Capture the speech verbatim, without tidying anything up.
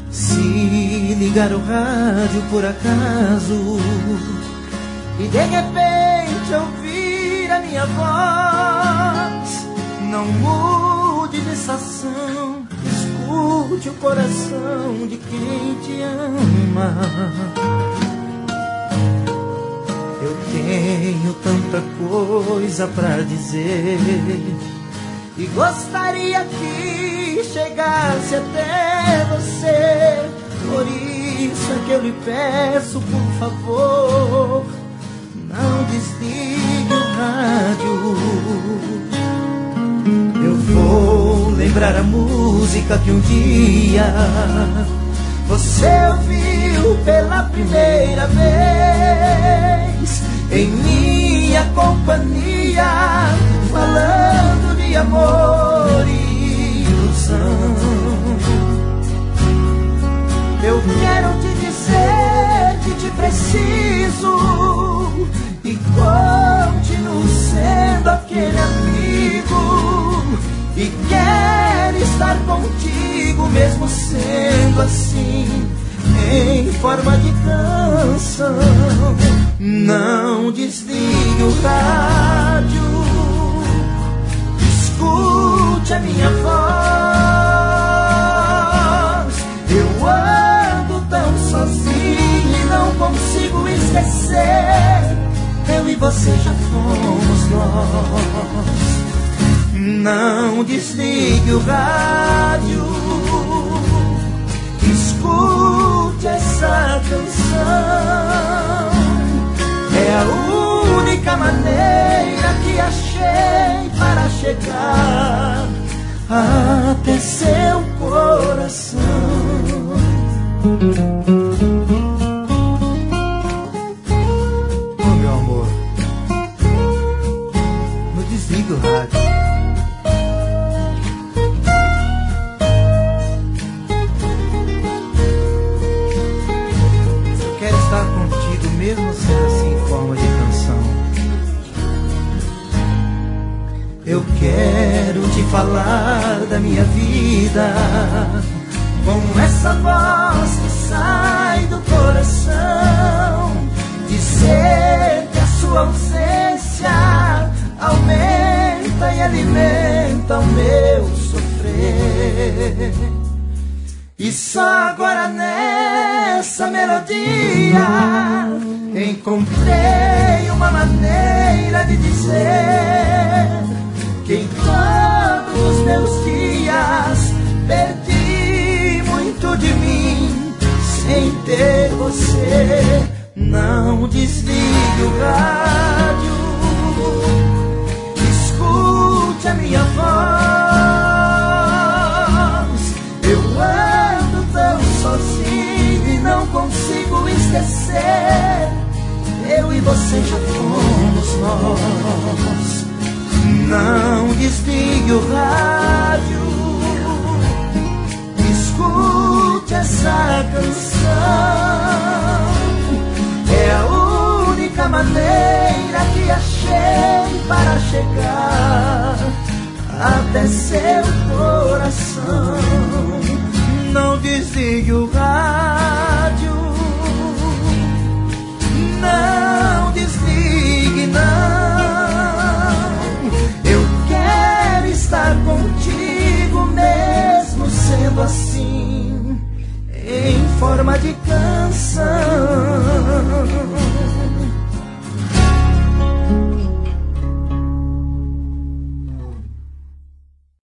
Se ligar o rádio por acaso e de repente ouvir a minha voz, não mude de estação, escute o coração de quem te ama. Eu tenho tanta coisa pra dizer e gostaria que chegasse até você. Por isso é que eu lhe peço, por favor, não desligue o rádio. Eu vou lembrar a música que um dia você ouviu pela primeira vez em minha companhia, falando de amor e ilusão. Eu quero te dizer que te preciso e continuo sendo aquele amigo e quero estar contigo mesmo sendo assim, em forma de canção. Não desligue o rádio, escute a minha voz. Eu ando tão sozinho e não consigo esquecer, eu e você já fomos nós. Não desligue o rádio, escute essa canção. É a única maneira que achei para chegar até seu coração. Oh, meu amor, não desligue o rádio. Eu quero estar contigo mesmo sendo assim em forma de canção. Eu quero te falar da minha vida com essa voz que sai do coração, dizer que a sua ausência aumenta e alimenta o meu sofrer. E só agora nessa melodia encontrei uma maneira de dizer que em todos os meus dias perdi muito de mim sem ter você. Não desligue o rádio, escute a minha voz. Eu ando tão sozinho e não consigo esquecer, eu e você já fomos nós. Não desligue o rádio, escute essa canção. É a única maneira que achei para chegar até seu coração. Não desligue o rádio, não desligue não. Eu quero estar contigo mesmo sendo assim, em forma de canção.